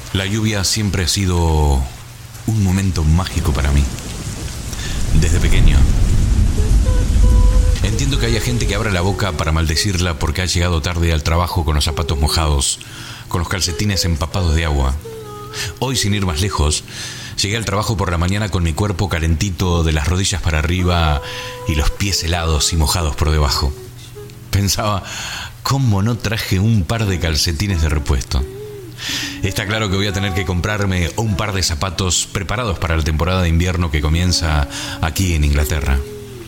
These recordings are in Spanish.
La lluvia siempre ha sido un momento mágico para mí, desde pequeño. Entiendo que haya gente que abra la boca para maldecirla porque ha llegado tarde al trabajo con los zapatos mojados, con los calcetines empapados de agua. Hoy, sin ir más lejos, llegué al trabajo por la mañana con mi cuerpo calentito de las rodillas para arriba y los pies helados y mojados por debajo. Pensaba, ¿cómo no traje un par de calcetines de repuesto? Está claro que voy a tener que comprarme un par de zapatos preparados para la temporada de invierno que comienza aquí en Inglaterra.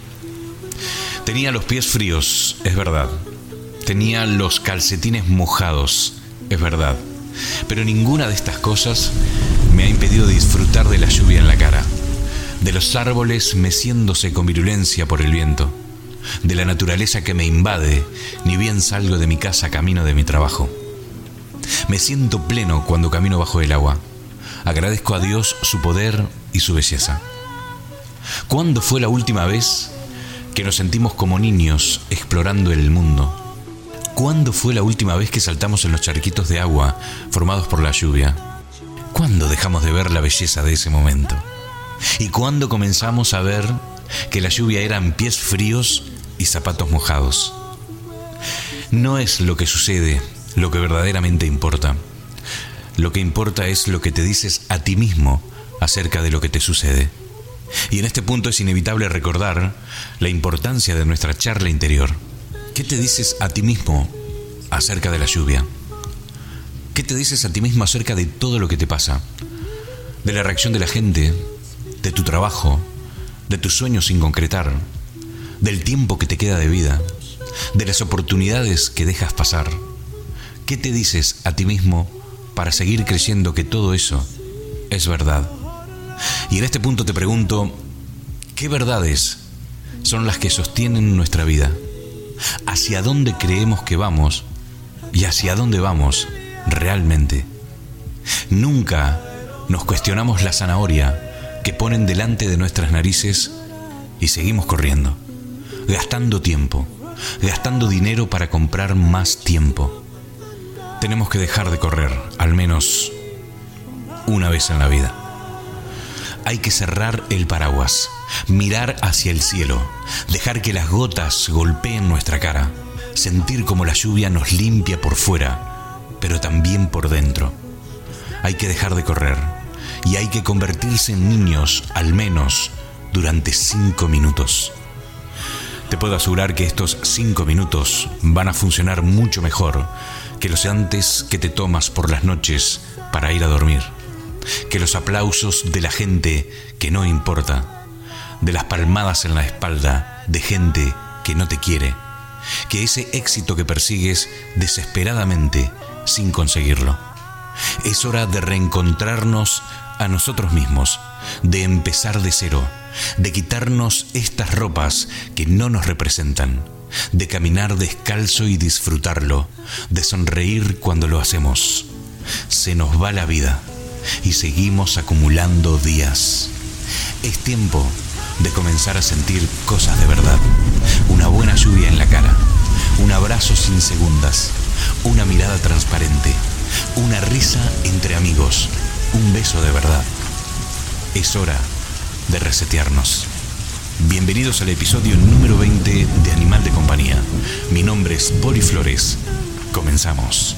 Tenía los pies fríos, es verdad. Tenía los calcetines mojados, es verdad. Pero ninguna de estas cosas me ha impedido disfrutar de la lluvia en la cara, de los árboles meciéndose con virulencia por el viento, de la naturaleza que me invade, ni bien salgo de mi casa camino de mi trabajo. Me siento pleno cuando camino bajo el agua. Agradezco a Dios su poder y su belleza. ¿Cuándo fue la última vez que nos sentimos como niños explorando el mundo? ¿Cuándo fue la última vez que saltamos en los charquitos de agua formados por la lluvia? ¿Cuándo dejamos de ver la belleza de ese momento? ¿Y cuándo comenzamos a ver que la lluvia eran pies fríos y zapatos mojados? No es lo que sucede lo que verdaderamente importa. Lo que importa es lo que te dices a ti mismo acerca de lo que te sucede. Y en este punto es inevitable recordar la importancia de nuestra charla interior. ¿Qué te dices a ti mismo acerca de la lluvia? ¿Qué te dices a ti mismo acerca de todo lo que te pasa? De la reacción de la gente, de tu trabajo, de tus sueños sin concretar, del tiempo que te queda de vida, de las oportunidades que dejas pasar. ¿Qué te dices a ti mismo para seguir creyendo que todo eso es verdad? Y en este punto te pregunto, ¿qué verdades son las que sostienen nuestra vida? ¿Hacia dónde creemos que vamos y hacia dónde vamos realmente? Nunca nos cuestionamos la zanahoria que ponen delante de nuestras narices y seguimos corriendo, gastando tiempo, gastando dinero para comprar más tiempo. Tenemos que dejar de correr, al menos una vez en la vida. Hay que cerrar el paraguas, mirar hacia el cielo, dejar que las gotas golpeen nuestra cara, sentir como la lluvia nos limpia por fuera, pero también por dentro. Hay que dejar de correr y hay que convertirse en niños, al menos durante 5 minutos. Te puedo asegurar que estos 5 minutos van a funcionar mucho mejor que los antes que te tomas por las noches para ir a dormir, que los aplausos de la gente que no importa, de las palmadas en la espalda de gente que no te quiere, que ese éxito que persigues desesperadamente sin conseguirlo. Es hora de reencontrarnos a nosotros mismos, de empezar de cero, de quitarnos estas ropas que no nos representan, de caminar descalzo y disfrutarlo, de sonreír cuando lo hacemos. Se nos va la vida y seguimos acumulando días. Es tiempo de comenzar a sentir cosas de verdad. Una buena lluvia en la cara, un abrazo sin segundas, una mirada transparente, una risa entre amigos, un beso de verdad. Es hora de resetearnos. Bienvenidos al episodio número 20 de Animal de Compañía. Mi nombre es Poli Flores. Comenzamos.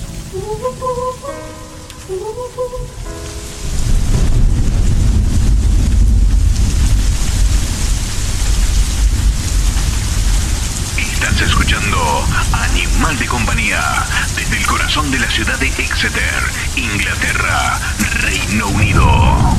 Estás escuchando Animal de Compañía desde el corazón de la ciudad de Exeter, Inglaterra, Reino Unido.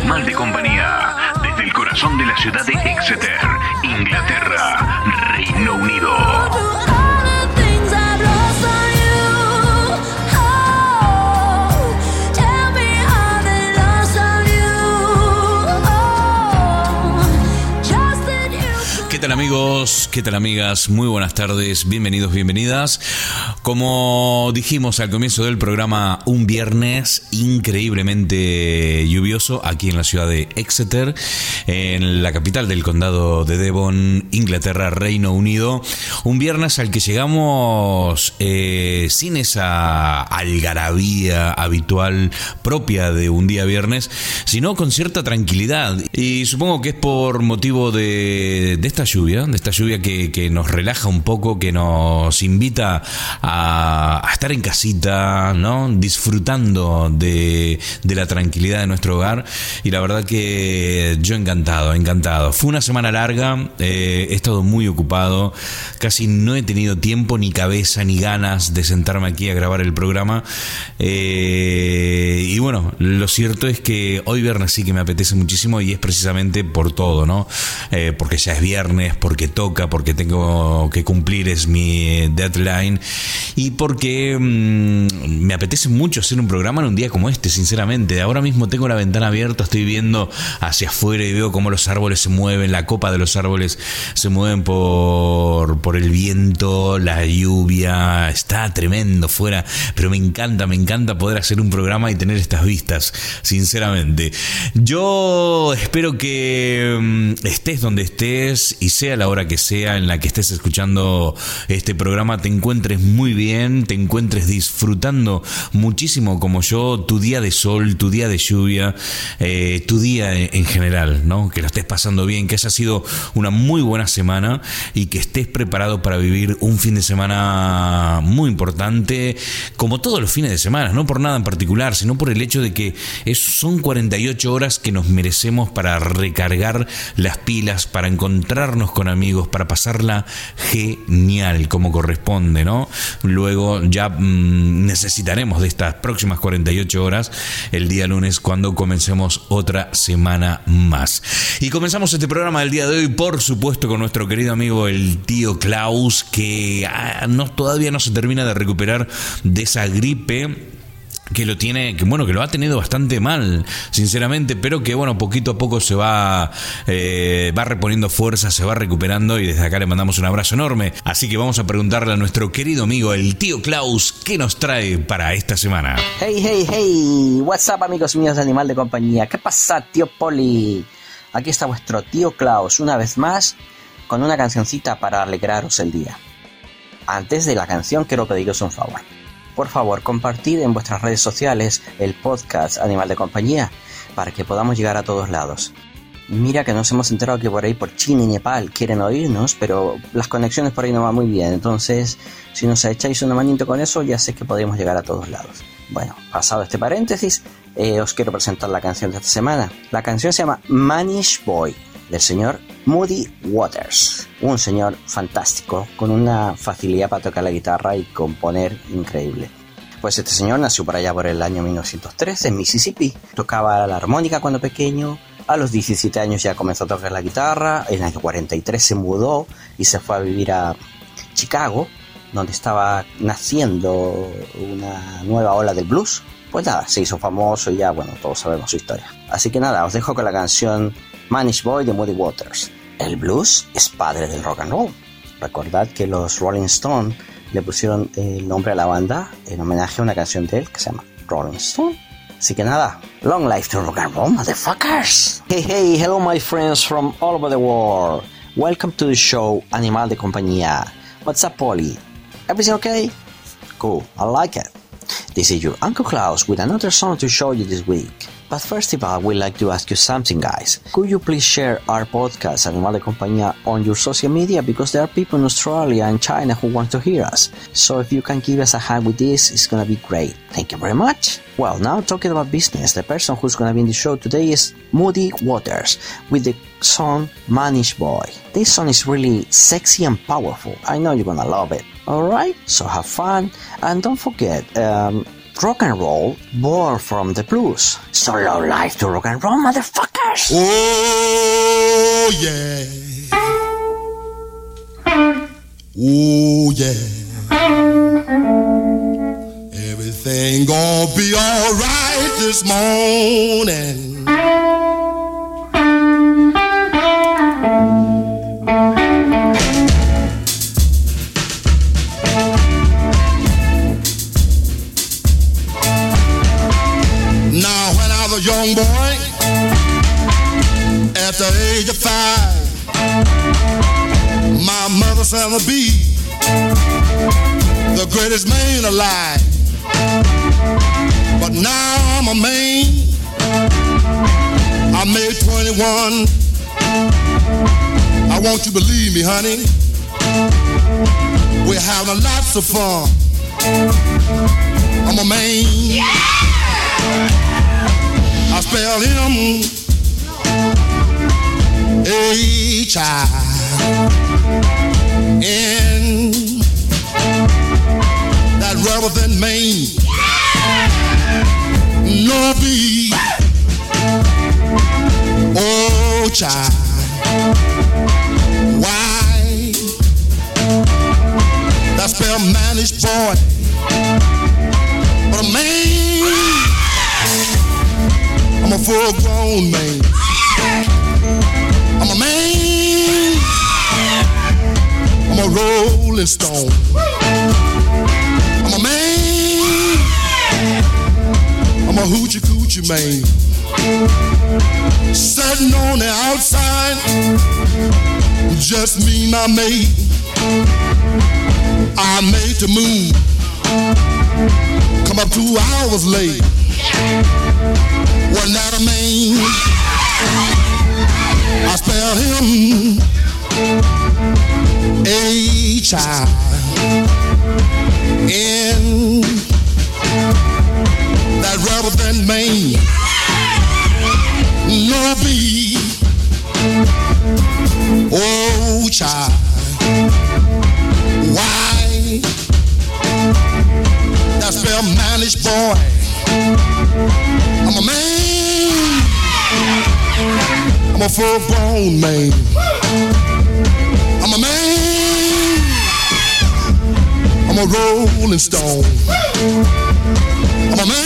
Animal de compañía, desde el corazón de la ciudad de Exeter, Inglaterra, Reino Unido. ¿Qué tal amigos? ¿Qué tal amigas? Muy buenas tardes, bienvenidos, bienvenidas. Como dijimos al comienzo del programa, un viernes increíblemente lluvioso aquí en la ciudad de Exeter, en la capital del condado de Devon, Inglaterra, Reino Unido. Un viernes al que llegamos sin esa algarabía habitual propia de un día viernes, sino con cierta tranquilidad. Y supongo que es por motivo de esta lluvia que nos relaja un poco, que nos invita a estar en casita, ¿no? Disfrutando de la tranquilidad de nuestro hogar. Y la verdad que yo encantado. Fue una semana larga, he estado muy ocupado, casi no he tenido tiempo, ni cabeza, ni ganas de sentarme aquí a grabar el programa. Y bueno, lo cierto es que hoy viernes sí que me apetece muchísimo, y es precisamente por todo, ¿no? Porque ya es viernes, porque toca, porque tengo que cumplir, es mi deadline, y porque me apetece mucho hacer un programa en un día como este, sinceramente. Ahora mismo tengo la ventana abierta, estoy viendo hacia afuera y veo cómo los árboles se mueven, la copa de los árboles se mueven por el viento, la lluvia, está tremendo fuera, pero me encanta poder hacer un programa y tener estas vistas, sinceramente. Yo espero que estés donde estés y sea la hora que sea en la que estés escuchando este programa, te encuentres muy bien, te encuentres disfrutando muchísimo como yo tu día de sol, tu día de lluvia, tu día en general, ¿no? Que lo estés pasando bien, que haya sido una muy buena semana y que estés preparado para vivir un fin de semana muy importante, como todos los fines de semana, no por nada en particular, sino por el hecho de que son 48 horas que nos merecemos para recargar las pilas, para encontrarnos con amigos, para pasarla genial como corresponde, ¿no? Luego ya necesitaremos de estas próximas 48 horas el día lunes, cuando comencemos otra semana más. Y comenzamos este programa del día de hoy, por supuesto, con nuestro querido amigo el tío Klaus, que todavía no se termina de recuperar de esa gripe que lo ha tenido bastante mal, sinceramente, pero que bueno, poquito a poco se va reponiendo fuerza, se va recuperando, y desde acá le mandamos un abrazo enorme. Así que vamos a preguntarle a nuestro querido amigo el tío Klaus qué nos trae para esta semana. Hey, what's up, amigos míos de Animal de Compañía. ¿Qué pasa, tío Poli? Aquí está vuestro tío Klaus una vez más con una cancioncita para alegraros el día. Antes de la canción quiero pediros un favor. Por favor, compartid en vuestras redes sociales el podcast Animal de Compañía para que podamos llegar a todos lados. Mira que nos hemos enterado que por ahí, por China y Nepal, quieren oírnos, pero las conexiones por ahí no van muy bien. Entonces, si nos echáis una manito con eso, ya sé que podemos llegar a todos lados. Bueno, pasado este paréntesis, os quiero presentar la canción de esta semana. La canción se llama Manish Boy, del señor Muddy Waters, un señor fantástico con una facilidad para tocar la guitarra y componer increíble. Pues este señor nació por allá por el año 1913 en Mississippi, tocaba la armónica cuando pequeño, a los 17 años ya comenzó a tocar la guitarra, en el año 43 se mudó y se fue a vivir a Chicago, donde estaba naciendo una nueva ola del blues. Pues nada, se hizo famoso y ya, bueno, todos sabemos su historia. Así que nada, os dejo con la canción Manish Boy de Muddy Waters. El blues es padre del rock and roll. Recordad que los Rolling Stones le pusieron el nombre a la banda en homenaje a una canción de él que se llama Rolling Stone. Así que nada, long life to rock and roll, motherfuckers. Hey, hello my friends from all over the world. Welcome to the show Animal de Compañía. What's up, Polly? Everything okay? Cool, I like it. This is your Uncle Klaus with another song to show you this week. But first of all, we'd like to ask you something, guys. Could you please share our podcast, Animal de Compañía, on your social media? Because there are people in Australia and China who want to hear us. So if you can give us a hand with this, it's gonna be great. Thank you very much. Well, now talking about business, the person who's gonna be in the show today is Muddy Waters with the song Manish Boy. This song is really sexy and powerful. I know you're gonna love it. Alright? So have fun and don't forget, Rock and roll, born from the blues. So low life to rock and roll, motherfuckers! Oh, yeah. Oh, yeah. Everything gonna be alright this morning. Now when I was a young boy, at the age of 5, my mother said I'd be the greatest man alive. But now I'm a man, I made 21. I want you to believe me, honey, we're having lots of fun. I'm a man, yeah! I spell him H-I-N, that rather than Maine, no B, oh child, why, that spell managed boy, but a man, I'm a full-grown man. I'm a man. I'm a rolling stone. I'm a man. I'm a hoochie-coochie man. Sitting on the outside, just me, my mate. I made the move. Come up 2 hours late. Wasn't that a man? I spell him H-I-N, that rather than Maine, no B, oh child, why, that spell managed boy, I'm a man, I'm a full-grown man. I'm a man, I'm a rolling stone. I'm a man.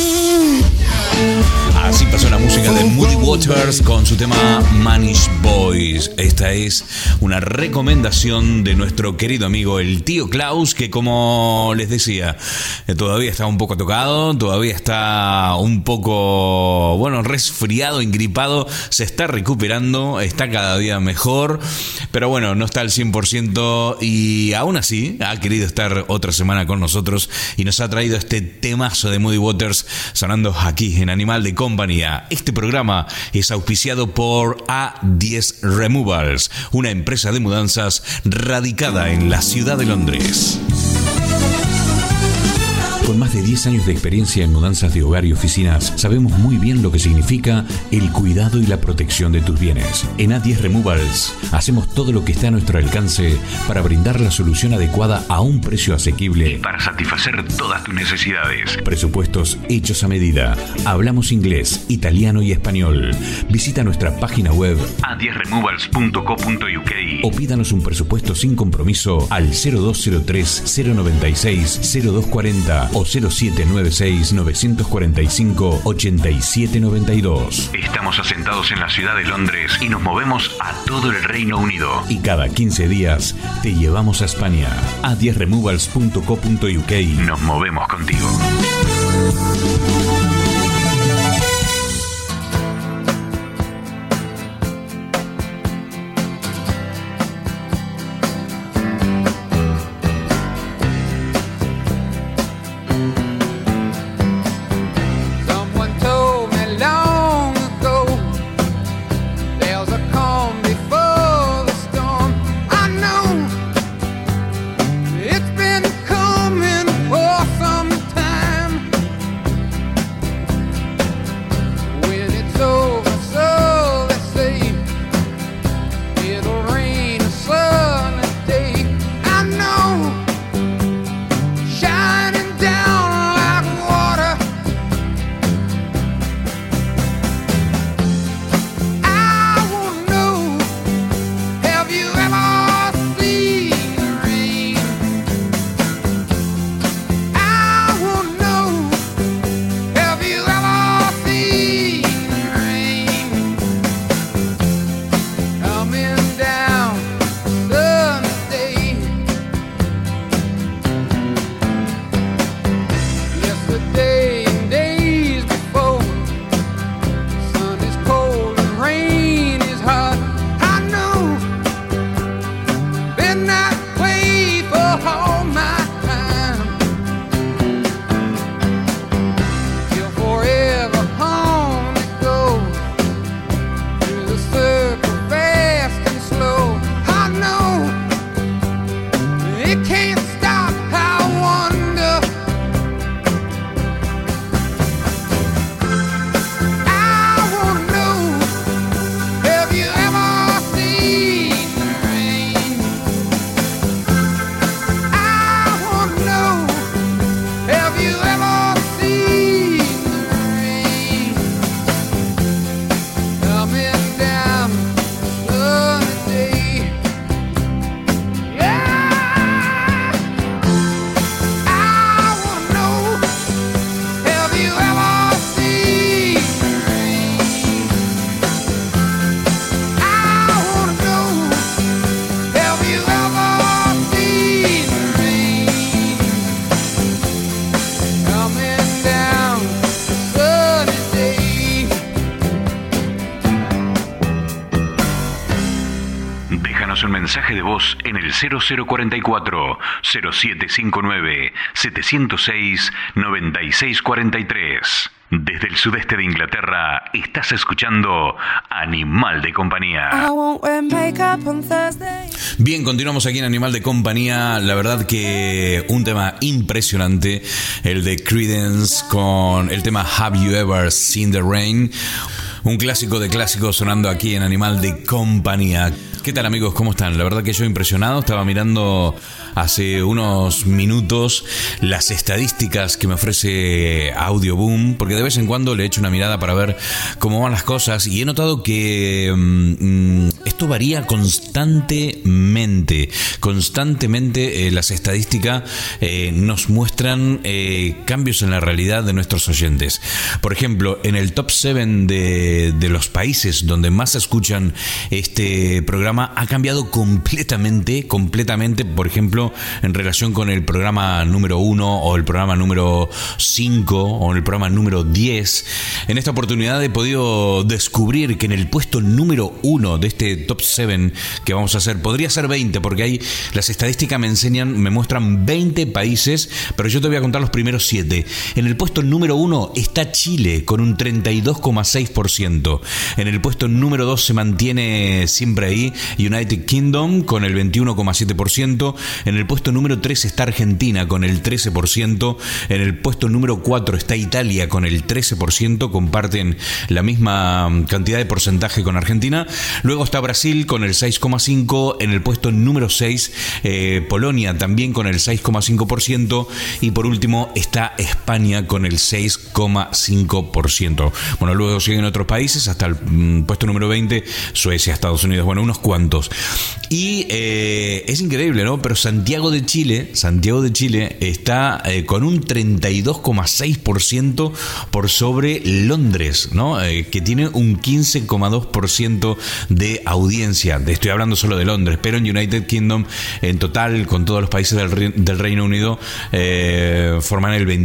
Así pasó la música de Muddy Waters con su tema Manish Boys. Esta es una recomendación de nuestro querido amigo el tío Klaus, que como les decía, todavía está un poco tocado, todavía está un poco, bueno, resfriado, engripado, se está recuperando, está cada día mejor, pero bueno, no está al 100% y aún así ha querido estar otra semana con nosotros y nos ha traído este temazo de Muddy Waters sonando aquí en Animal de Compañía. Este programa es auspiciado por A10 Removals, una empresa de mudanzas radicada en la ciudad de Londres. Con más de 10 años de experiencia en mudanzas de hogar y oficinas, sabemos muy bien lo que significa el cuidado y la protección de tus bienes. En A10 Removals hacemos todo lo que está a nuestro alcance para brindar la solución adecuada a un precio asequible y para satisfacer todas tus necesidades. Presupuestos hechos a medida. Hablamos inglés, italiano y español. Visita nuestra página web a10removals.co.uk o pídanos un presupuesto sin compromiso al 0203 096 0240 o 0796 945 8792. Estamos asentados en la ciudad de Londres y nos movemos a todo el Reino Unido. Y cada 15 días te llevamos a España. A10removals.co.uk. Nos movemos contigo. It's been coming for some time. Déjanos un mensaje de voz en el 0044-0759-706-9643. Desde el sudeste de Inglaterra, estás escuchando Animal de Compañía. Bien, continuamos aquí en Animal de Compañía. La verdad que un tema impresionante, el de Creedence con el tema Have You Ever Seen the Rain? Un clásico de clásicos sonando aquí en Animal de Compañía. ¿Qué tal, amigos? ¿Cómo están? La verdad que yo impresionado. Estaba mirando hace unos minutos las estadísticas que me ofrece Audioboom, porque de vez en cuando le echo una mirada para ver cómo van las cosas, y he notado que esto varía constantemente. Las estadísticas nos muestran cambios en la realidad de nuestros oyentes. Por ejemplo, en el top 7 de los países donde más se escuchan este programa ha cambiado completamente, por ejemplo, en relación con el programa número 1 o el programa número 5 o el programa número 10. En esta oportunidad he podido descubrir que en el puesto número 1 de este top 7 que vamos a hacer, podría ser 20, porque ahí las estadísticas me muestran 20 países, pero yo te voy a contar los primeros 7. En el puesto número 1 está Chile con un 32,6%. En el puesto número 2 se mantiene siempre ahí United Kingdom con el 21,7%. En el puesto número 3 está Argentina con el 13%. En el puesto número 4 está Italia con el 13%. Comparten la misma cantidad de porcentaje con Argentina. Luego está Brasil con el 6,5%. En el puesto número 6 Polonia también con el 6,5%. Y por último está España con el 6,5%. Bueno, luego siguen otros países hasta el puesto número 20, Suecia, Estados Unidos, bueno, unos cuantos. Y es increíble, ¿no? Pero Santiago de Chile está con un 32,6% por sobre Londres, ¿no? Que tiene un 15,2% de audiencia. Estoy hablando solo de Londres, pero en United Kingdom, en total, con todos los países del Reino Unido, conforman el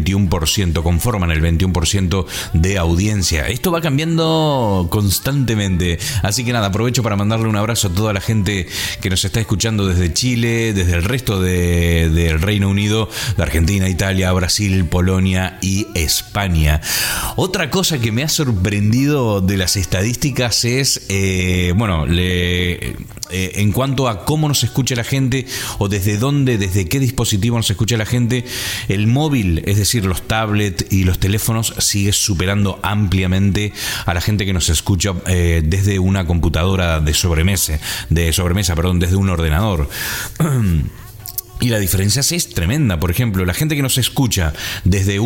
21% de audiencia. Esto va cambiando constantemente. Así que nada, aprovecho para mandarle un abrazo a toda la gente que nos está escuchando desde Chile, desde el resto del Reino Unido, de Argentina, Italia, Brasil, Polonia y España. Otra cosa que me ha sorprendido de las estadísticas es, en cuanto a cómo nos escucha la gente o desde qué dispositivo nos escucha la gente, el móvil, es decir, los tablets y los teléfonos, sigue superando ampliamente a la gente que nos escucha desde una computadora de sobremesa, desde un ordenador. Y la diferencia es tremenda. Por ejemplo, la gente que nos escucha desde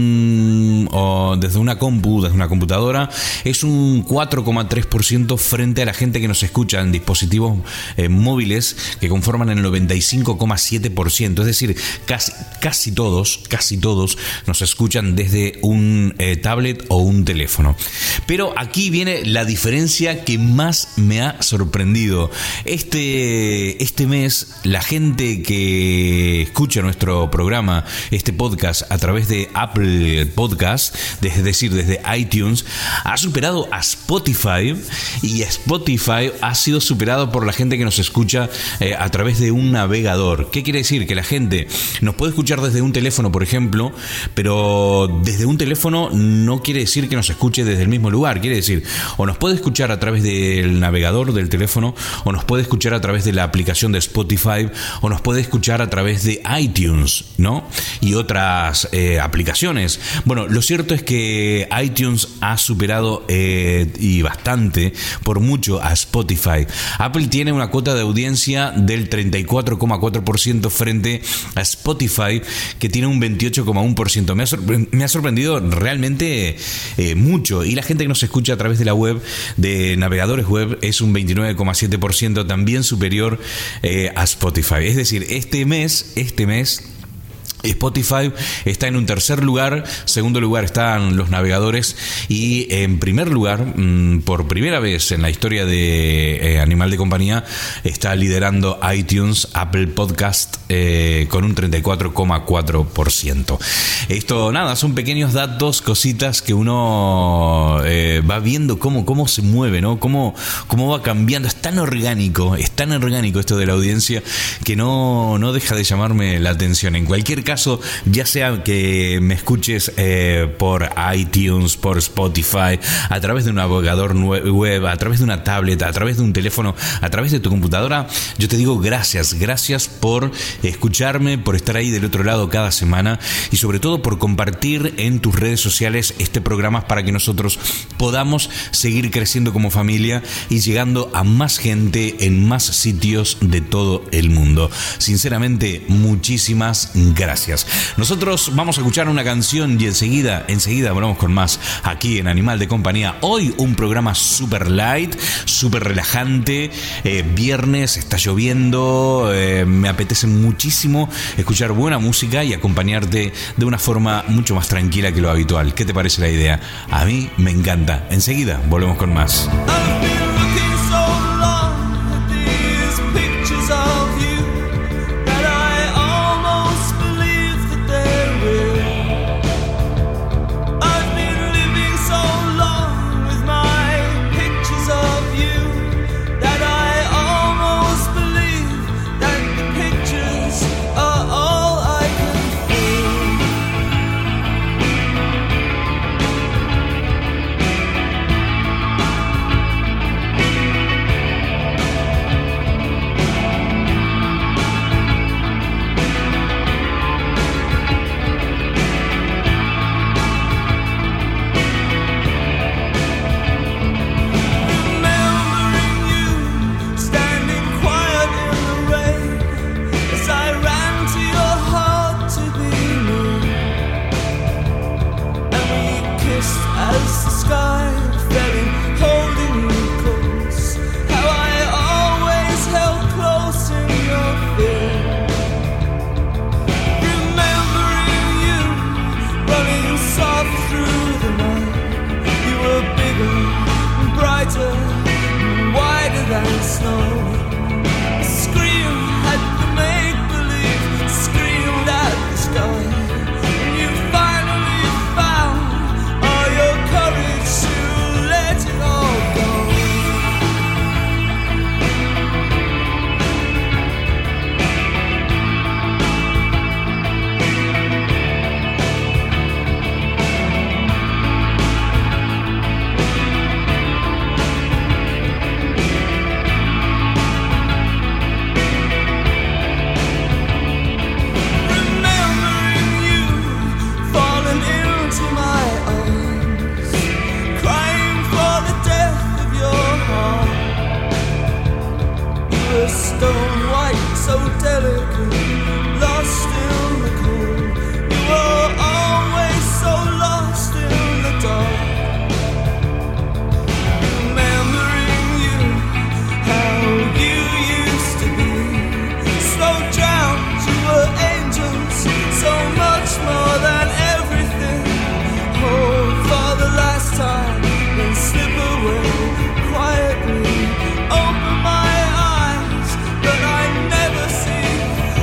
una computadora es un 4,3% frente a la gente que nos escucha en dispositivos móviles, que conforman el 95,7%. Es decir, casi todos nos escuchan desde un tablet o un teléfono. Pero aquí viene la diferencia que más me ha sorprendido. Este mes, la gente que escucha nuestro programa, este podcast, a través de Apple Podcast, es decir, desde iTunes, ha superado a Spotify, y Spotify ha sido superado por la gente que nos escucha a través de un navegador. ¿Qué quiere decir? Que la gente nos puede escuchar desde un teléfono, por ejemplo, pero desde un teléfono no quiere decir que nos escuche desde el mismo lugar. Quiere decir, o nos puede escuchar a través del navegador del teléfono, o nos puede escuchar a través de la aplicación de Spotify, o nos puede escuchar a través de iTunes, ¿no? Y otras aplicaciones. Bueno, lo cierto es que iTunes ha superado y bastante, por mucho, a Spotify. Apple tiene una cuota de audiencia del 34,4% frente a Spotify, que tiene un 28,1%. Me ha sorprendido realmente mucho. Y la gente que nos escucha a través de la web, de navegadores web, es un 29,7%, también superior a Spotify. Es decir, este mes Spotify está en un tercer lugar, segundo lugar están los navegadores y en primer lugar, por primera vez en la historia de Animal de Compañía, está liderando iTunes, Apple Podcast con un 34,4%. Esto nada, son pequeños datos, cositas que uno va viendo cómo se mueve, ¿no? Cómo va cambiando. Es tan orgánico esto de la audiencia que no deja de llamarme la atención. En cualquier caso, ya sea que me escuches por iTunes, por Spotify, a través de un navegador web, a través de una tablet, a través de un teléfono, a través de tu computadora, yo te digo gracias por escucharme, por estar ahí del otro lado cada semana y sobre todo por compartir en tus redes sociales este programa para que nosotros podamos seguir creciendo como familia y llegando a más gente en más sitios de todo el mundo. Sinceramente, muchísimas gracias. Nosotros vamos a escuchar una canción y enseguida volvemos con más aquí en Animal de Compañía. Hoy un programa super light, super relajante. Viernes, está lloviendo, me apetece muchísimo escuchar buena música y acompañarte de una forma mucho más tranquila que lo habitual. ¿Qué te parece la idea? A mí me encanta. Enseguida volvemos con más. Quietly open my eyes, but I never see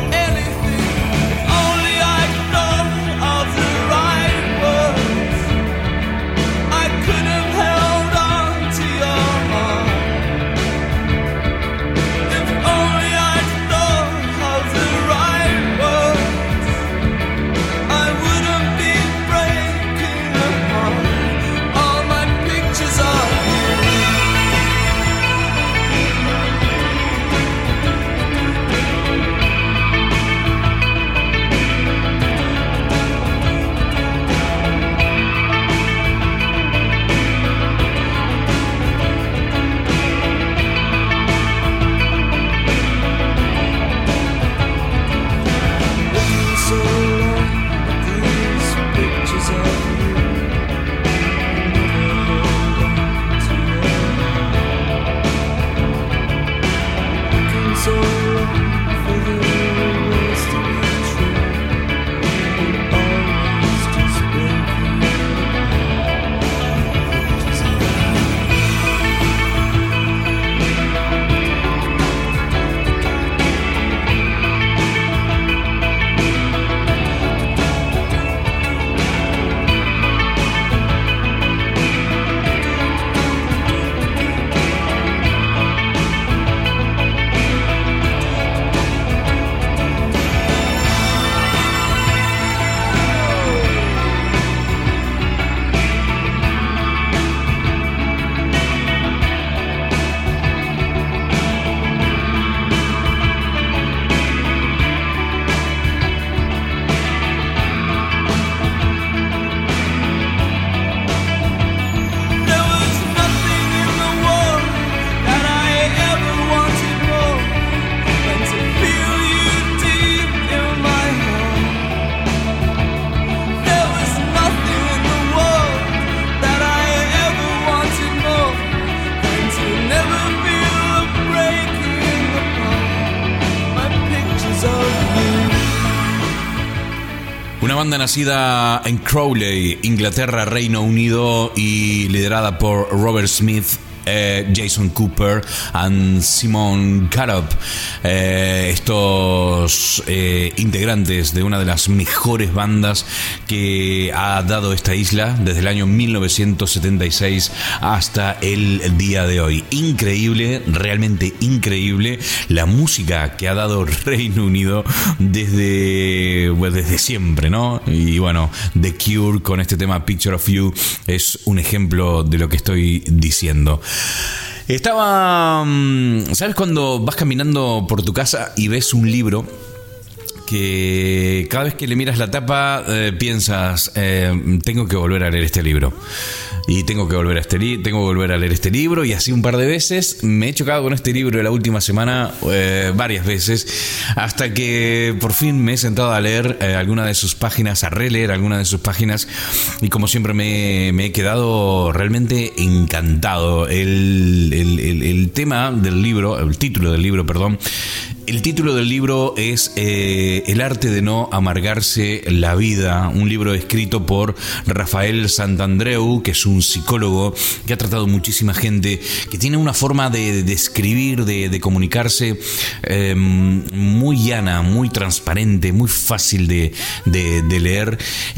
banda nacida en Crowley, Inglaterra, Reino Unido, y liderada por Robert Smith, Jason Cooper y Simon Carup, estos integrantes de una de las mejores bandas que ha dado esta isla desde el año 1976 hasta el día de hoy. Increíble, realmente increíble la música que ha dado Reino Unido desde siempre, ¿no? Y bueno, The Cure con este tema Picture of You es un ejemplo de lo que estoy diciendo. Estaba... ¿Sabes cuando vas caminando por tu casa y ves un libro que cada vez que le miras la tapa piensas, tengo que volver a leer este libro? Y tengo que volver a leer este libro, y así un par de veces. Me he chocado con este libro de la última semana varias veces, hasta que por fin me he sentado a leer alguna de sus páginas, a releer alguna de sus páginas, y como siempre me he quedado realmente encantado. El tema del libro, el título del libro, perdón. El título del libro es El arte de no amargarse la vida, un libro escrito por Rafael Santandreu, que es un psicólogo que ha tratado muchísima gente, que tiene una forma de escribir, de comunicarse muy llana, muy transparente, muy fácil de leer,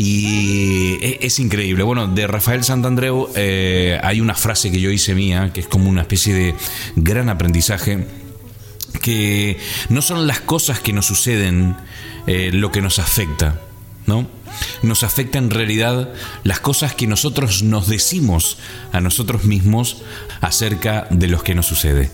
y es increíble. Bueno, de Rafael Santandreu hay una frase que yo hice mía, que es como una especie de gran aprendizaje, que no son las cosas que nos suceden lo que nos afecta, ¿no? Nos afecta en realidad las cosas que nosotros nos decimos a nosotros mismos acerca de lo que nos sucede.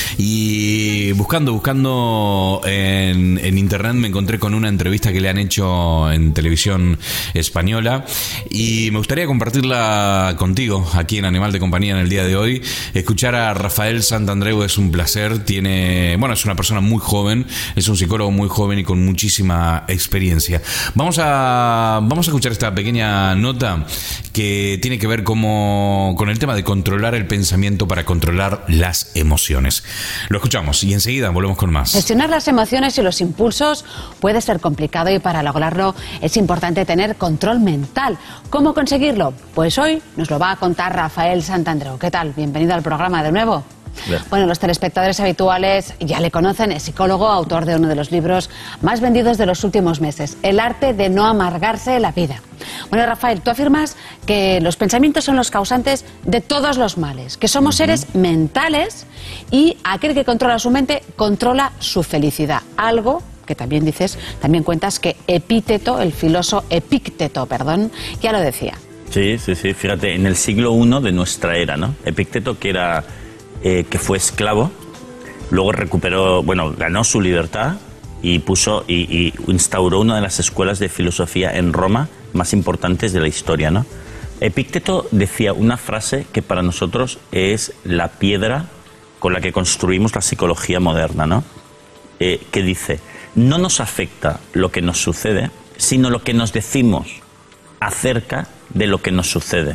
Y buscando en internet me encontré con una entrevista que le han hecho en televisión española, y me gustaría compartirla contigo aquí en Animal de Compañía en el día de hoy. Escuchar a Rafael Santandreu es un placer. Es una persona muy joven, es un psicólogo muy joven y con muchísima experiencia. Vamos a escuchar esta pequeña nota que tiene que ver con el tema de controlar el pensamiento para controlar las emociones. Lo escuchamos y enseguida volvemos con más. Gestionar las emociones y los impulsos puede ser complicado, y para lograrlo es importante tener control mental. ¿Cómo conseguirlo? Pues hoy nos lo va a contar Rafael Santandreu. ¿Qué tal? Bienvenido al programa de nuevo. Bueno, los telespectadores habituales ya le conocen, es psicólogo, autor de uno de los libros más vendidos de los últimos meses, El arte de no amargarse la vida. Bueno, Rafael, tú afirmas que los pensamientos son los causantes de todos los males, que somos seres mentales, y aquel que controla su mente controla su felicidad. Algo que también cuentas que el filósofo Epícteto, ya lo decía. Sí, fíjate, en el siglo I de nuestra era, ¿no? Epícteto, que fue esclavo, luego ganó su libertad y instauró una de las escuelas de filosofía en Roma más importantes de la historia, ¿no? Epícteto decía una frase que para nosotros es la piedra con la que construimos la psicología moderna, ¿no? Que dice: no nos afecta lo que nos sucede, sino lo que nos decimos acerca de lo que nos sucede.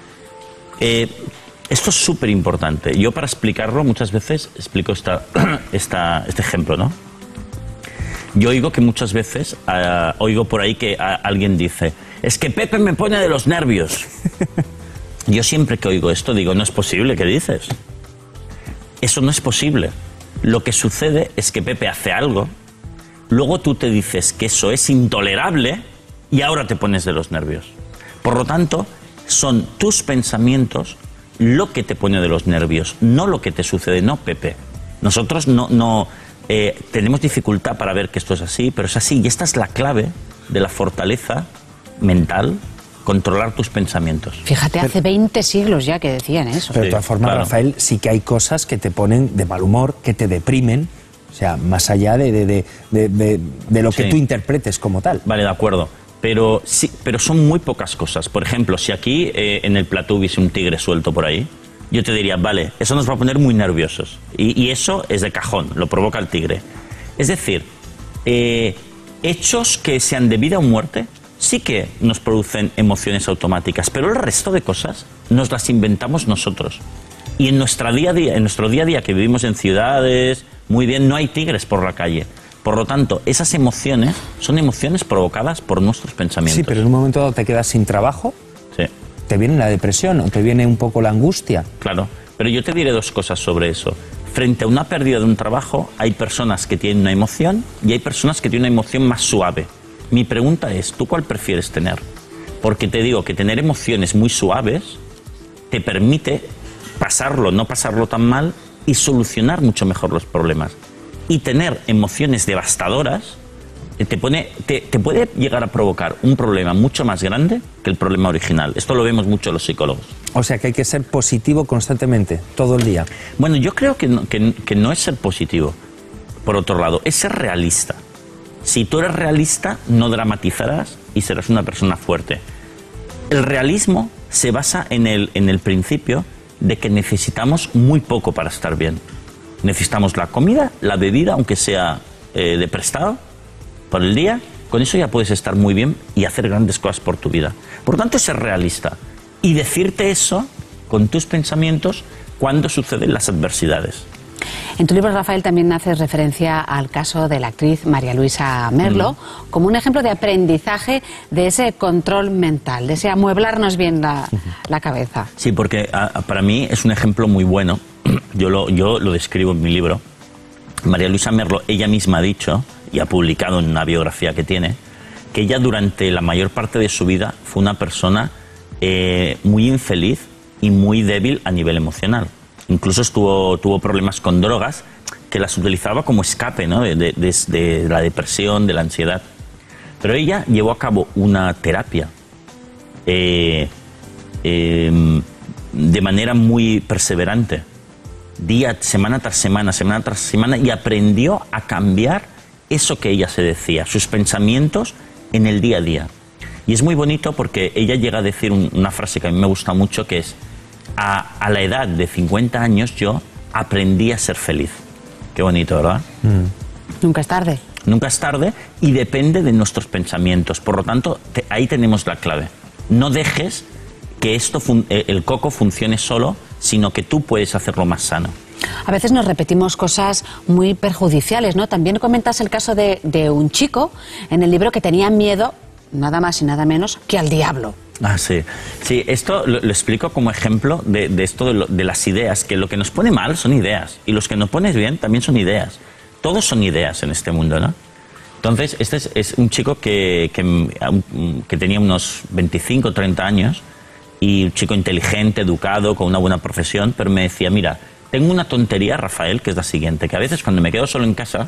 Esto es súper importante. Yo, para explicarlo, muchas veces explico este ejemplo, ¿no? Yo oigo que muchas veces, oigo por ahí que alguien dice: es que Pepe me pone de los nervios. Yo siempre que oigo esto digo: no es posible, ¿qué dices? Eso no es posible. Lo que sucede es que Pepe hace algo, luego tú te dices que eso es intolerable y ahora te pones de los nervios. Por lo tanto, son tus pensamientos lo que te pone de los nervios, no lo que te sucede, no, Pepe. Nosotros no tenemos dificultad para ver que esto es así, pero es así, y esta es la clave de la fortaleza mental, controlar tus pensamientos. Fíjate, hace 20 siglos ya que decían eso. Pero de todas formas, claro, Rafael, sí que hay cosas que te ponen de mal humor, que te deprimen, o sea, más allá de lo que tú interpretes como tal. Vale, de acuerdo. Pero son muy pocas cosas. Por ejemplo, si aquí en el plató hubiese un tigre suelto por ahí, yo te diría: vale, eso nos va a poner muy nerviosos. Y eso es de cajón, lo provoca el tigre. Es decir, hechos que sean de vida o muerte sí que nos producen emociones automáticas, pero el resto de cosas nos las inventamos nosotros. Y en nuestro día a día que vivimos en ciudades, muy bien, no hay tigres por la calle. Por lo tanto, esas emociones son emociones provocadas por nuestros pensamientos. Sí, pero en un momento dado te quedas sin trabajo, Sí, te viene la depresión o te viene un poco la angustia. claro. Pero yo te diré dos cosas sobre eso. Frente a una pérdida de un trabajo, hay personas que tienen una emoción y hay personas que tienen una emoción más suave. Mi pregunta es, ¿tú cuál prefieres tener? Porque te digo que tener emociones muy suaves te permite no pasarlo tan mal y solucionar mucho mejor los problemas. Y tener emociones devastadoras te puede llegar a provocar un problema mucho más grande que el problema original. Esto lo vemos mucho los psicólogos. O sea que hay que ser positivo constantemente, todo el día. Bueno, yo creo que no es ser positivo. Por otro lado, es ser realista. Si tú eres realista, no dramatizarás y serás una persona fuerte. El realismo se basa en el principio de que necesitamos muy poco para estar bien. Necesitamos la comida, la bebida, aunque sea de prestado, por el día. Con eso ya puedes estar muy bien y hacer grandes cosas por tu vida. Por tanto, es ser realista y decirte eso con tus pensamientos cuando suceden las adversidades. En tu libro, Rafael, también haces referencia al caso de la actriz María Luisa Merlo como un ejemplo de aprendizaje de ese control mental, de ese amueblarnos bien la cabeza. Sí, porque para mí es un ejemplo muy bueno. Yo lo describo en mi libro. María Luisa Merlo, ella misma ha dicho, y ha publicado en una biografía que tiene, que ella durante la mayor parte de su vida fue una persona muy infeliz y muy débil a nivel emocional. Incluso tuvo problemas con drogas que las utilizaba como escape, ¿no? de la depresión, de la ansiedad. Pero ella llevó a cabo una terapia de manera muy perseverante, semana tras semana, y aprendió a cambiar eso que ella se decía, sus pensamientos en el día a día. Y es muy bonito porque ella llega a decir una frase que a mí me gusta mucho, que es: a la edad de 50 años yo aprendí a ser feliz. Qué bonito, ¿verdad? Nunca es tarde. Nunca es tarde, y depende de nuestros pensamientos. Por lo tanto, ahí tenemos la clave. No dejes que el coco funcione solo, sino que tú puedes hacerlo más sano. A veces nos repetimos cosas muy perjudiciales, ¿no? También comentas el caso de un chico en el libro que tenía miedo, nada más y nada menos, que al diablo. Ah, sí. Sí, esto lo explico como ejemplo de esto de las ideas, que lo que nos pone mal son ideas, y los que nos pones bien también son ideas. Todos son ideas en este mundo, ¿no? Entonces, este es un chico que tenía unos 25 o 30 años, y un chico inteligente, educado, con una buena profesión, pero me decía: mira, tengo una tontería, Rafael, que es la siguiente, que a veces cuando me quedo solo en casa,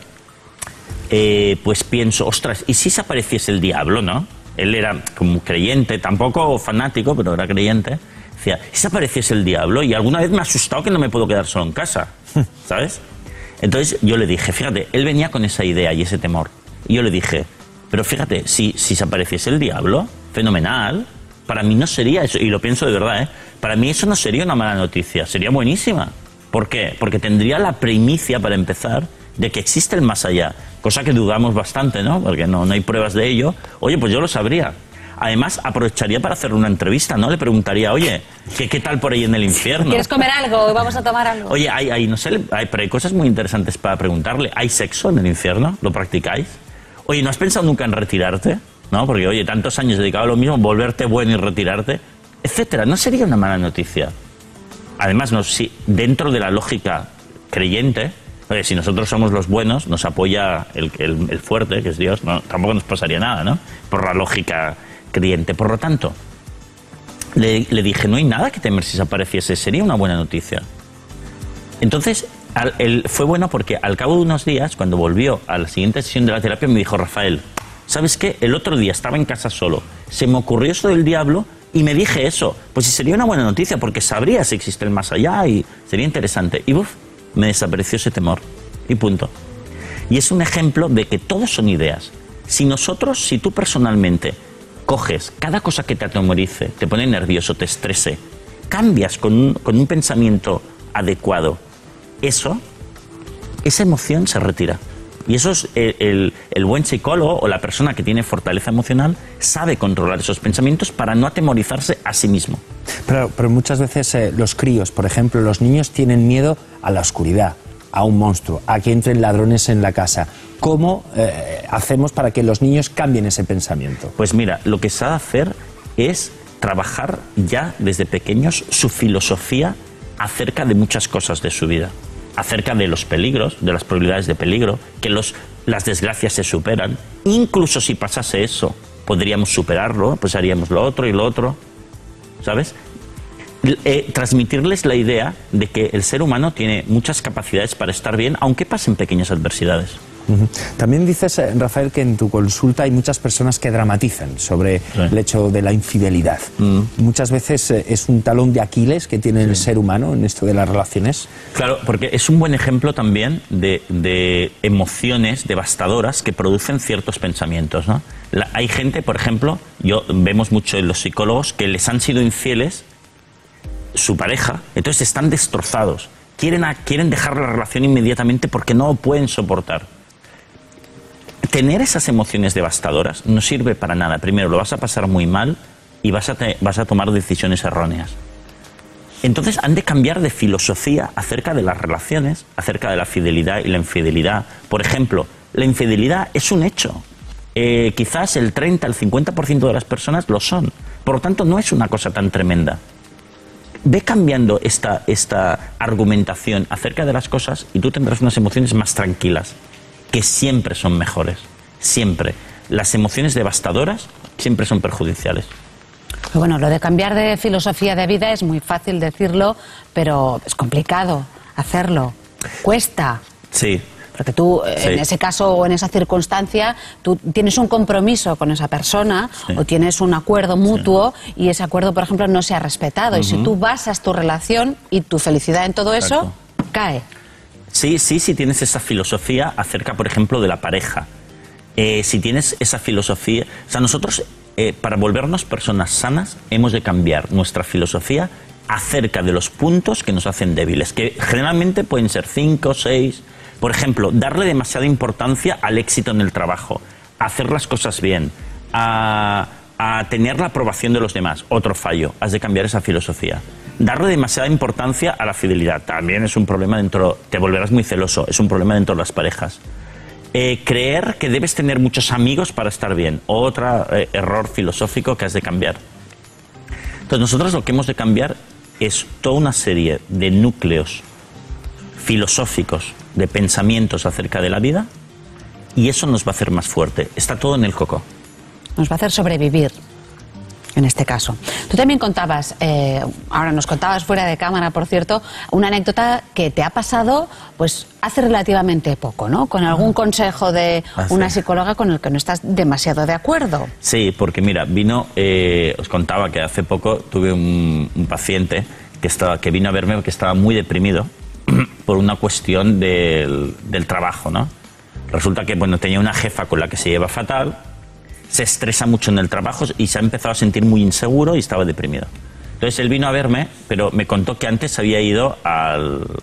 pues pienso, ostras, ¿y si se apareciese el diablo, no? Él era como creyente, tampoco fanático, pero era creyente. Decía, ¿y si se apareciese el diablo? Y alguna vez me ha asustado que no me puedo quedar solo en casa, ¿sabes? Entonces yo le dije, fíjate, él venía con esa idea y ese temor. Y yo le dije, pero fíjate, si se apareciese el diablo, fenomenal. Para mí no sería eso, y lo pienso de verdad, ¿eh? Para mí eso no sería una mala noticia, sería buenísima. ¿Por qué? Porque tendría la primicia, para empezar, de que existe el más allá, cosa que dudamos bastante, ¿no? Porque no hay pruebas de ello. Oye, pues yo lo sabría. Además, aprovecharía para hacer una entrevista, ¿no? Le preguntaría, oye, ¿qué tal por ahí en el infierno? ¿Quieres comer algo? ¿Vamos a tomar algo? Oye, pero hay cosas muy interesantes para preguntarle. ¿Hay sexo en el infierno? ¿Lo practicáis? Oye, ¿no has pensado nunca en retirarte? ¿No? Porque, oye, tantos años dedicado a lo mismo, volverte bueno y retirarte, etcétera. No sería una mala noticia. Además, si dentro de la lógica creyente, oye, si nosotros somos los buenos, nos apoya el fuerte, que es Dios, no, tampoco nos pasaría nada, ¿no? Por la lógica creyente. Por lo tanto, le dije, no hay nada que temer si se apareciese, sería una buena noticia. Entonces, fue bueno porque al cabo de unos días, cuando volvió a la siguiente sesión de la terapia, me dijo, Rafael, ¿sabes qué? El otro día estaba en casa solo, se me ocurrió esto del diablo y me dije eso. Pues sí, sería una buena noticia porque sabría si existe el más allá y sería interesante. Y me desapareció ese temor. Y punto. Y es un ejemplo de que todos son ideas. Si tú personalmente coges cada cosa que te atemorice, te pone nervioso, te estrese, cambias con un pensamiento adecuado, esa emoción se retira. Y eso es el buen psicólogo o la persona que tiene fortaleza emocional sabe controlar esos pensamientos para no atemorizarse a sí mismo. Pero muchas veces los críos, por ejemplo, los niños tienen miedo a la oscuridad, a un monstruo, a que entren ladrones en la casa. ¿Cómo hacemos para que los niños cambien ese pensamiento? Pues mira, lo que se ha de hacer es trabajar ya desde pequeños su filosofía acerca de muchas cosas de su vida. Acerca de los peligros, de las probabilidades de peligro, que las desgracias se superan. Incluso si pasase eso, podríamos superarlo, pues haríamos lo otro y lo otro, ¿sabes? Transmitirles la idea de que el ser humano tiene muchas capacidades para estar bien, aunque pasen pequeñas adversidades. También dices, Rafael, que en tu consulta hay muchas personas que dramatizan sobre el hecho de la infidelidad. Muchas veces es un talón de Aquiles que tiene el ser humano en esto de las relaciones. Claro, porque es un buen ejemplo también de emociones devastadoras que producen ciertos pensamientos, ¿no? Hay gente, por ejemplo, vemos mucho en los psicólogos, que les han sido infieles su pareja, entonces están destrozados. Quieren dejar la relación inmediatamente porque no lo pueden soportar. Tener esas emociones devastadoras no sirve para nada. Primero, lo vas a pasar muy mal y vas a tomar decisiones erróneas. Entonces han de cambiar de filosofía acerca de las relaciones, acerca de la fidelidad y la infidelidad. Por ejemplo, la infidelidad es un hecho. Quizás el 30, el 50% de las personas lo son. Por lo tanto, no es una cosa tan tremenda. Ve cambiando esta argumentación acerca de las cosas y tú tendrás unas emociones más tranquilas, que siempre son mejores, siempre. Las emociones devastadoras siempre son perjudiciales. Bueno, lo de cambiar de filosofía de vida es muy fácil decirlo, pero es complicado hacerlo. Cuesta. Sí. Porque tú, en ese caso o en esa circunstancia, tú tienes un compromiso con esa persona o tienes un acuerdo mutuo y ese acuerdo, por ejemplo, no se ha respetado. Y si tú basas tu relación y tu felicidad en todo eso, cae. Sí, si tienes esa filosofía acerca, por ejemplo, de la pareja. Si tienes esa filosofía... O sea, nosotros, para volvernos personas sanas, hemos de cambiar nuestra filosofía acerca de los puntos que nos hacen débiles, que generalmente pueden ser 5 o 6... Por ejemplo, darle demasiada importancia al éxito en el trabajo, a hacer las cosas bien, a tener la aprobación de los demás. Otro fallo, has de cambiar esa filosofía. Darle demasiada importancia a la fidelidad, también es un problema dentro, te volverás muy celoso, es un problema dentro de las parejas. Creer que debes tener muchos amigos para estar bien, otro error filosófico que has de cambiar. Entonces nosotros lo que hemos de cambiar es toda una serie de núcleos filosóficos, de pensamientos acerca de la vida, y eso nos va a hacer más fuerte. Está todo en el coco. Nos va a hacer sobrevivir, en este caso. Tú también contabas, ahora nos contabas fuera de cámara, por cierto, una anécdota que te ha pasado pues hace relativamente poco, ¿no? Con algún consejo de una psicóloga con el que no estás demasiado de acuerdo. Sí, porque mira, os contaba que hace poco tuve un paciente que vino a verme porque estaba muy deprimido por una cuestión del trabajo, ¿no? Resulta que, tenía una jefa con la que se lleva fatal, se estresa mucho en el trabajo y se ha empezado a sentir muy inseguro y estaba deprimido. Entonces él vino a verme, pero me contó que antes había ido a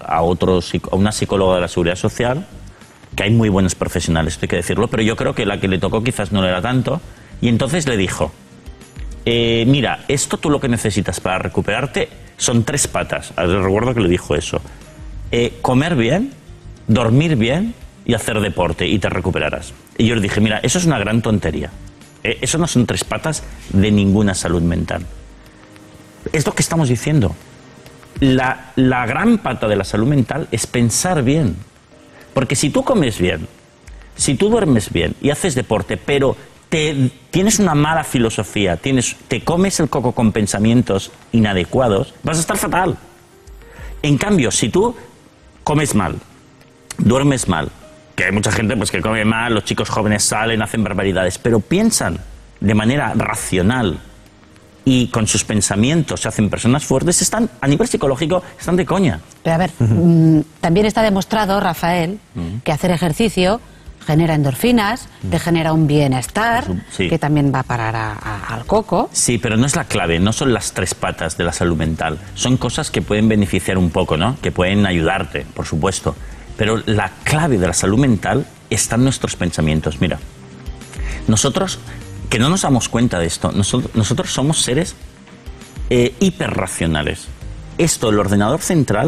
una psicóloga de la Seguridad Social, que hay muy buenos profesionales, esto hay que decirlo, pero yo creo que la que le tocó quizás no lo era tanto, y entonces le dijo, mira, esto tú lo que necesitas para recuperarte son 3 patas. Recuerdo que le dijo eso. Comer bien, dormir bien y hacer deporte y te recuperarás. Y yo le dije, mira, eso es una gran tontería. Eso no son 3 patas de ninguna salud mental. Es lo que estamos diciendo. La gran pata de la salud mental es pensar bien. Porque si tú comes bien, si tú duermes bien y haces deporte, pero tienes una mala filosofía, te comes el coco con pensamientos inadecuados, vas a estar fatal. En cambio, si tú comes mal, duermes mal, que hay mucha gente que come mal, los chicos jóvenes salen, hacen barbaridades, pero piensan de manera racional y con sus pensamientos se hacen personas fuertes, a nivel psicológico están de coña. Pero a ver, también está demostrado, Rafael, que hacer ejercicio genera endorfinas, te genera un bienestar, que también va a parar al coco. Sí, pero no es la clave, no son las 3 patas de la salud mental. Son cosas que pueden beneficiar un poco, ¿no? Que pueden ayudarte, por supuesto. Pero la clave de la salud mental está en nuestros pensamientos. Mira, nosotros, que no nos damos cuenta de esto, nosotros somos seres hiperracionales. El ordenador central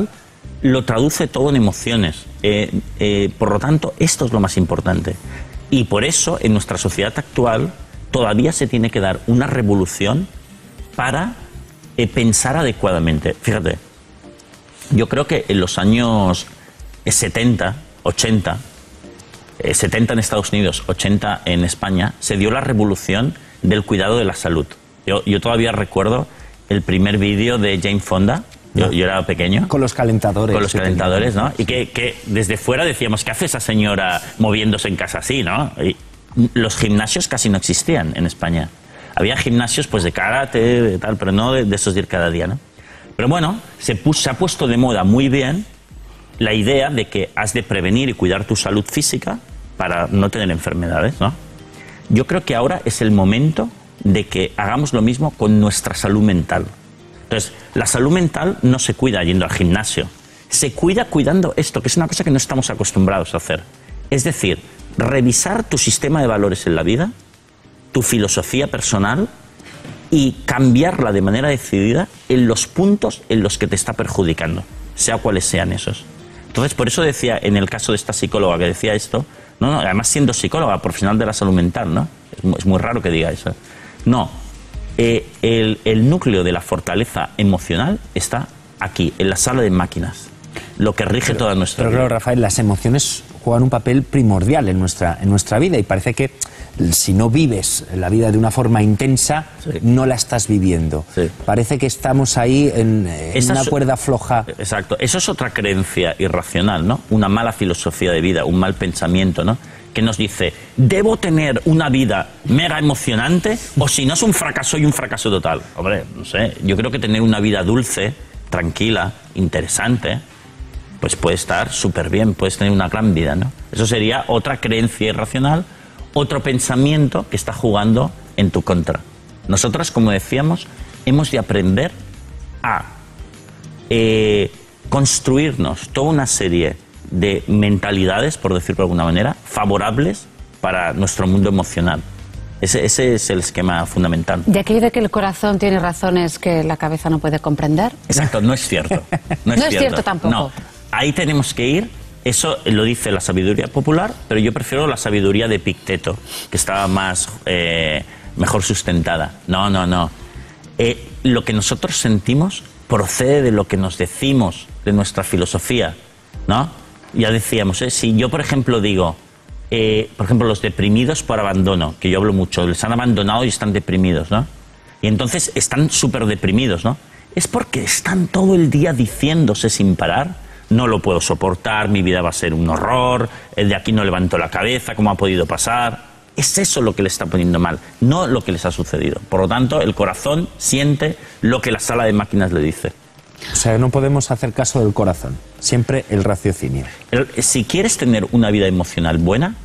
lo traduce todo en emociones. Por lo tanto, esto es lo más importante. Y por eso, en nuestra sociedad actual, todavía se tiene que dar una revolución para pensar adecuadamente. Fíjate, yo creo que en los años 70, 80, 70 en Estados Unidos, 80 en España, se dio la revolución del cuidado de la salud. Yo todavía recuerdo el primer vídeo de Jane Fonda. Yo era pequeño. Con los calentadores. Con los calentadores, ¿no? Y que desde fuera decíamos, ¿qué hace esa señora moviéndose en casa así, no? Y los gimnasios casi no existían en España. Había gimnasios pues de karate, de tal, pero no de esos de ir cada día, ¿no? Pero bueno, se ha puesto de moda muy bien la idea de que has de prevenir y cuidar tu salud física para no tener enfermedades, ¿no? Yo creo que ahora es el momento de que hagamos lo mismo con nuestra salud mental. Entonces, la salud mental no se cuida yendo al gimnasio, se cuida cuidando esto, que es una cosa que no estamos acostumbrados a hacer. Es decir, revisar tu sistema de valores en la vida, tu filosofía personal y cambiarla de manera decidida en los puntos en los que te está perjudicando, sea cuales sean esos. Entonces, por eso decía, en el caso de esta psicóloga que decía esto, no, además siendo psicóloga, profesional de la salud mental, ¿no? Es muy raro que diga eso. No, el núcleo de la fortaleza emocional está aquí, en la sala de máquinas, lo que rige toda nuestra vida. Pero claro, Rafael, las emociones juegan un papel primordial en nuestra vida y parece que si no vives la vida de una forma intensa, no la estás viviendo. Sí. Parece que estamos ahí en una cuerda floja. Exacto. Eso es otra creencia irracional, ¿no? Una mala filosofía de vida, un mal pensamiento, ¿no? Que nos dice, ¿debo tener una vida mega emocionante o si no es un fracaso y un fracaso total? Hombre, no sé, yo creo que tener una vida dulce, tranquila, interesante, pues puede estar súper bien, puedes tener una gran vida, ¿no? Eso sería otra creencia irracional, otro pensamiento que está jugando en tu contra. Nosotros, como decíamos, hemos de aprender a construirnos toda una serie de mentalidades, por decirlo de alguna manera, favorables para nuestro mundo emocional. Ese es el esquema fundamental. ¿De aquello de que el corazón tiene razones que la cabeza no puede comprender? Exacto, no es cierto. No es cierto tampoco. No, ahí tenemos que ir. Eso lo dice la sabiduría popular, pero yo prefiero la sabiduría de Epicteto, que estaba mejor sustentada. No. Lo que nosotros sentimos procede de lo que nos decimos, de nuestra filosofía, ¿no? Ya decíamos, si yo, por ejemplo, digo, por ejemplo, los deprimidos por abandono, que yo hablo mucho, les han abandonado y están deprimidos, ¿no? Y entonces están súper deprimidos, ¿no? Es porque están todo el día diciéndose sin parar, no lo puedo soportar, mi vida va a ser un horror, de aquí no levanto la cabeza, ¿cómo ha podido pasar? Es eso lo que le está poniendo mal, no lo que les ha sucedido. Por lo tanto, el corazón siente lo que la sala de máquinas le dice. O sea, no podemos hacer caso del corazón, siempre el raciocinio. Si quieres tener una vida emocional buena,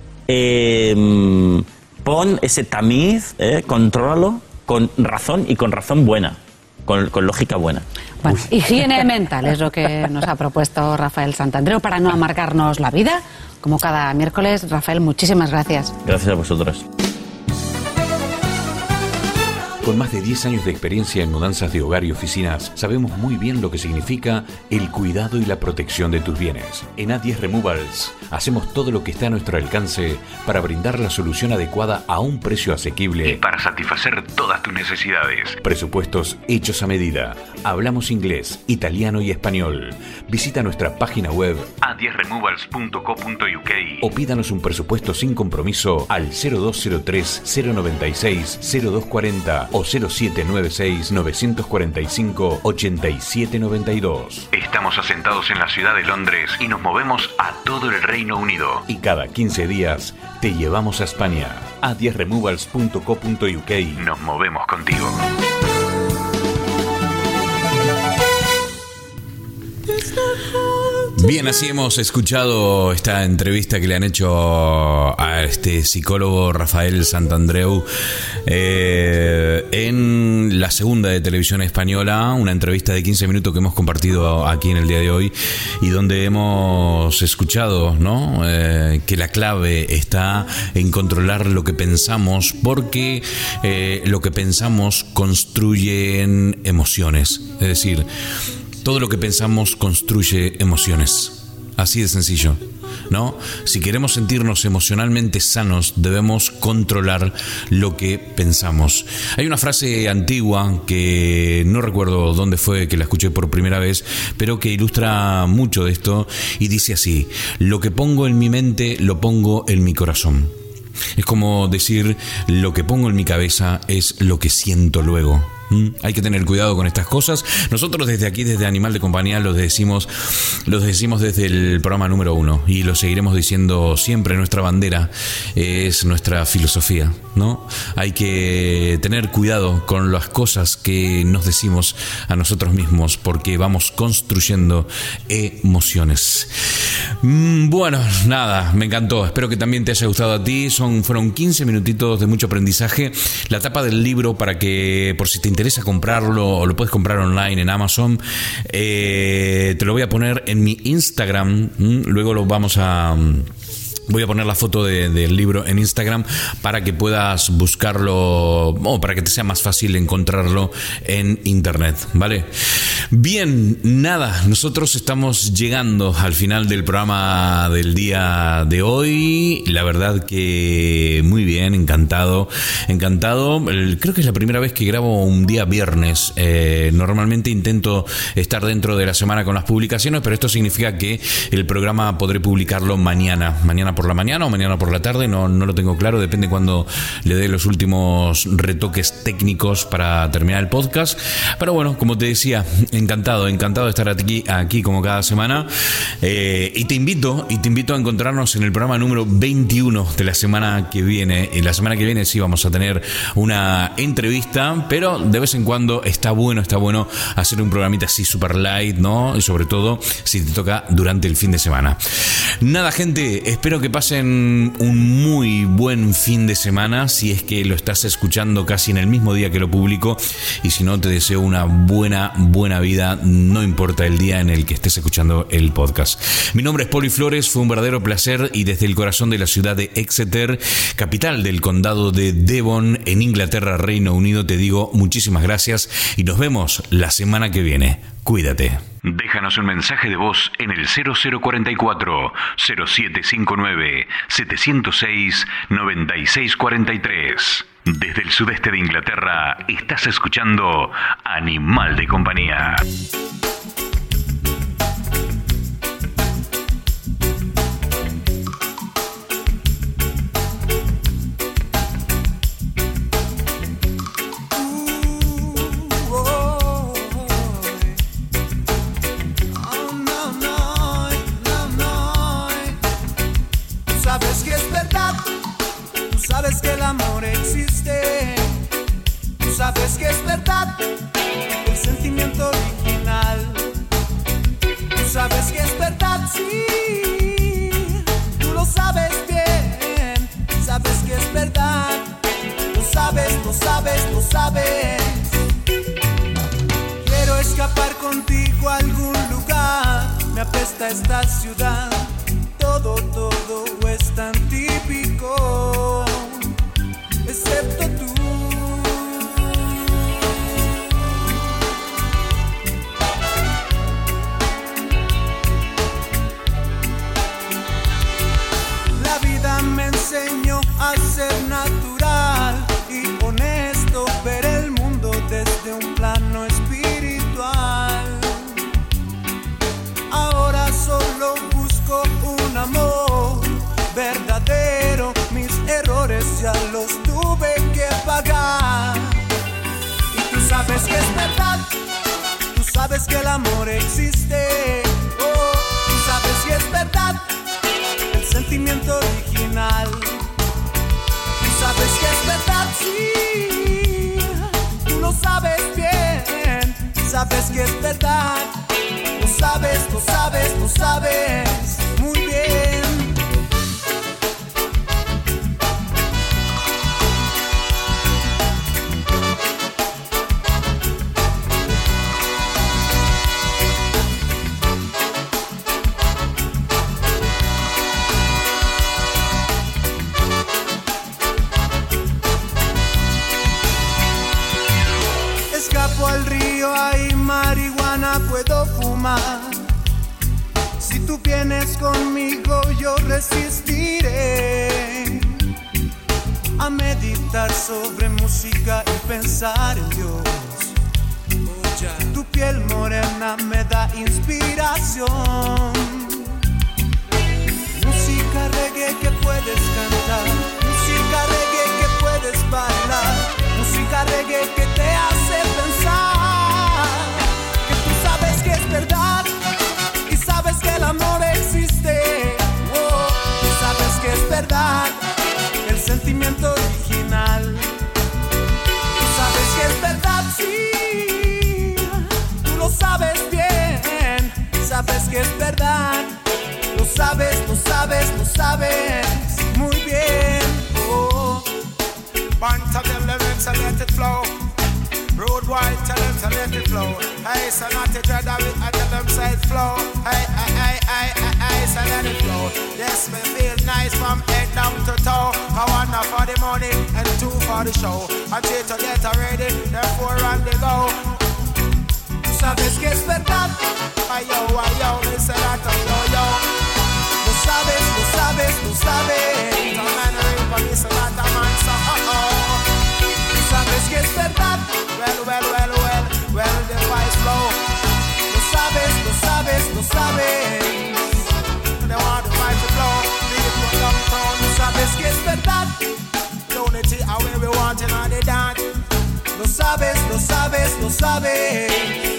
pon ese tamiz, contrólalo con razón y con razón buena, con lógica buena. Bueno, higiene mental es lo que nos ha propuesto Rafael Santandreu para no amargarnos la vida. Como cada miércoles, Rafael, muchísimas gracias. Gracias a vosotros. Con más de 10 años de experiencia en mudanzas de hogar y oficinas, sabemos muy bien lo que significa el cuidado y la protección de tus bienes. En A10 Removals hacemos todo lo que está a nuestro alcance para brindar la solución adecuada a un precio asequible y para satisfacer todas tus necesidades. Presupuestos hechos a medida. Hablamos inglés, italiano y español. Visita nuestra página web a10removals.co.uk o pídanos un presupuesto sin compromiso al 0203 096 0240 o 0796 945 8792. Estamos asentados en la ciudad de Londres y nos movemos a todo el Reino Unido. Y cada 15 días te llevamos a España. a10removals.co.uk. Nos movemos contigo. Bien, así hemos escuchado esta entrevista que le han hecho a este psicólogo Rafael Santandreu en la segunda de Televisión Española, una entrevista de 15 minutos que hemos compartido aquí en el día de hoy y donde hemos escuchado, ¿no? Que la clave está en controlar lo que pensamos, porque lo que pensamos construye emociones, es decir, Todo lo que pensamos construye emociones. Así de sencillo, ¿no? Si queremos sentirnos emocionalmente sanos, debemos controlar lo que pensamos. Hay una frase antigua que no recuerdo dónde fue que la escuché por primera vez, pero que ilustra mucho de esto y dice así: lo que pongo en mi mente, lo pongo en mi corazón. Es como decir, lo que pongo en mi cabeza es lo que siento luego. Hay que tener cuidado con estas cosas. Nosotros desde aquí, desde Animal de Compañía, los decimos desde el programa número 1 y lo seguiremos diciendo siempre. Nuestra bandera es nuestra filosofía, ¿no? Hay que tener cuidado con las cosas que nos decimos a nosotros mismos, porque vamos construyendo emociones. Bueno, nada, me encantó. Espero que también te haya gustado a ti. Fueron 15 minutitos de mucho aprendizaje. La tapa del libro, para que, por si te interesa comprarlo, o lo puedes comprar online en Amazon, te lo voy a poner en mi Instagram. Luego voy a poner la foto del libro en Instagram para que puedas buscarlo, o para que te sea más fácil encontrarlo en internet, ¿vale? Bien, nada, nosotros estamos llegando al final del programa del día de hoy. La verdad que muy bien, encantado. Creo que es la primera vez que grabo un día viernes. Normalmente intento estar dentro de la semana con las publicaciones, pero esto significa que el programa podré publicarlo mañana por la mañana o mañana por la tarde, no lo tengo claro, depende cuando le dé los últimos retoques técnicos para terminar el podcast. Pero bueno, como te decía, encantado de estar aquí como cada semana, y te invito a encontrarnos en el programa número 21 de la semana que viene. Y la semana que viene sí vamos a tener una entrevista, pero de vez en cuando está bueno hacer un programita así super light, ¿no? Y sobre todo si te toca durante el fin de semana. Nada, gente, espero que pasen un muy buen fin de semana, si es que lo estás escuchando casi en el mismo día que lo publico, y si no, te deseo una buena vida, no importa el día en el que estés escuchando el podcast. Mi nombre es Poli Flores, fue un verdadero placer, y desde el corazón de la ciudad de Exeter, capital del condado de Devon, en Inglaterra, Reino Unido, te digo muchísimas gracias y nos vemos la semana que viene. Cuídate. Déjanos un mensaje de voz en el 0044 0759 706 9643. Desde el sudeste de Inglaterra, estás escuchando Animal de Compañía. Sabes que el amor existe, tú sabes que es verdad, el sentimiento original. Tú sabes que es verdad, sí, tú lo sabes bien, sabes que es verdad, lo sabes. Quiero escapar contigo a algún lugar, me apesta esta ciudad, todo es tan típico, excepto tú. La vida me enseñó a ser natural y honesto, ver el mundo desde un plano espiritual. Ahora solo busco un amor verdadero, mis errores ya los tuve que pagar. Y tú sabes que es verdad, tú sabes que el amor existe, oh, tú sabes que es verdad, el sentimiento original. Tú sabes que es verdad, sí, tú lo sabes bien, sabes que es verdad, lo sabes muy bien. Escapo al río, hay marihuana, puedo fumar. conmigo yo resistiré a meditar sobre música y pensar en Dios. Tu piel morena me da inspiración. Música reggae que puedes cantar, música reggae que puedes bailar, música reggae que te hace pensar que tú sabes que es verdad y sabes que el amor existe. Oh, y sabes que es verdad el sentimiento original. Tú sabes que es verdad, sí, tú lo sabes bien, sabes que es verdad. Lo sabes, lo sabes, lo sabes muy bien. Oh. Bunch of them living, so let it flow. Road wide, tell them to let it flow. Hey, so not to dread of it, I tell them say it flow. Hey, so let it flow. Yes, me feel nice from head down to toe. I want one for the money and two for the show. I three to get ready, therefore on the go. Sabes que es verdad. Ayo, me say that yo. Lo sabes, lo sabes, lo sabes. The man ring for me, say that a man, so Tú sabes que es verdad. Well, the voice flow. Lo sabes, lo sabes, lo sabes. They want the voice to flow. People downtown. Tú sabes que es verdad. Unity, how we want in all the dance. Lo sabes, lo sabes, lo sabes.